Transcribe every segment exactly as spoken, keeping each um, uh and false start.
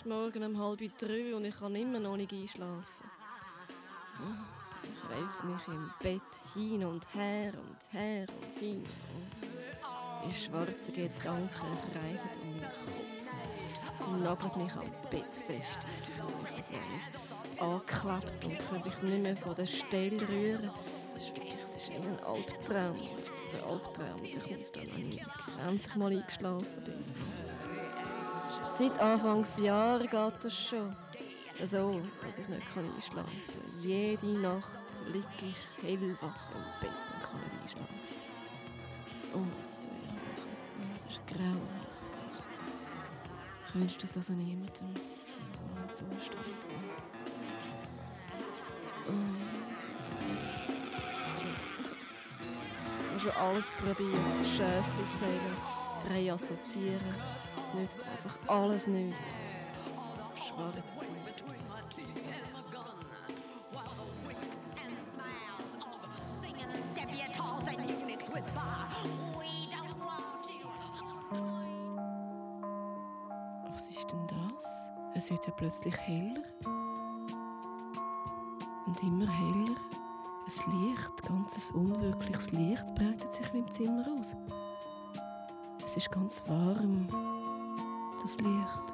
ist morgen um halb drei und ich kann immer noch nicht einschlafen. Ich wälze mich im Bett hin und her und her und hin. Und die schwarzen Gedanken kreisen um meinen Kopf. Sie nageln mich am Bett fest. Ich fühle mich, als wäre ich angeklappt und könnte mich nicht mehr von der Stelle rühren. Es ist wirklich es ist wie ein Albtraum. Der Albtraum, der kommt dann, wenn ich endlich mal eingeschlafen bin. Seit Anfangsjahr geht das schon. So, dass ich nicht einschlafen kann. Jede Nacht liege ich hellwach im Bett und kann nicht einschlafen. Oh, was soll ich machen? Das ist grauenhaft. Ich wünschte es also niemandem in meinem Zustand. Ich habe schon alles probiert. Schäfchen zählen, frei assoziieren. Es nützt einfach alles nichts. Schwarze. Was ist denn das? Es wird ja plötzlich heller. Und immer heller. Ein Licht, ganz ein unwirkliches Licht breitet sich im Zimmer aus. Es ist ganz warm, das Licht.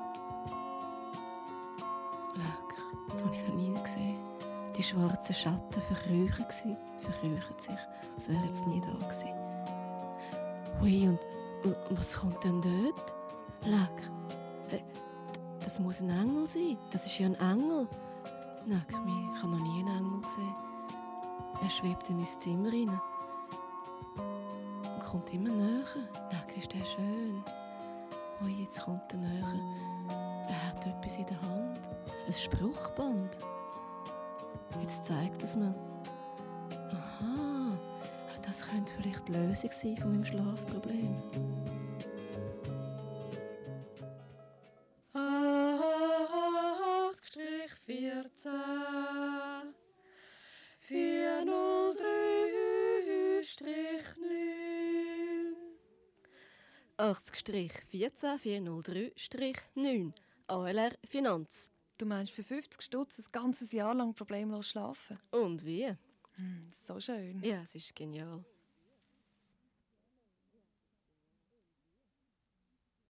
Schau, das habe ich noch nie gesehen. Die schwarzen Schatten verkrüchen sich, verkrüchen sich, als wäre jetzt nie da gewesen. Ui, und, und was kommt denn dort? Leck, äh, das muss ein Engel sein. Das ist ja ein Engel. Leck mich, ich habe noch nie einen Engel gesehen. Er schwebt in mein Zimmer rein und kommt immer näher. Leck, ist der schön. Ui, jetzt kommt er näher. Er hat etwas in der Hand. Ein Spruchband. Jetzt zeigt es mir. Aha, das könnte vielleicht die Lösung sein von meinem Schlafproblem. achtzig vierzehn vierhundertdrei neun achtzig vierzehn vierhundertdrei neun A L R Finanz. Du meinst für fünfzig Stutz ein ganzes Jahr lang problemlos schlafen? Und wie? Hm, so schön. Ja, es ist genial.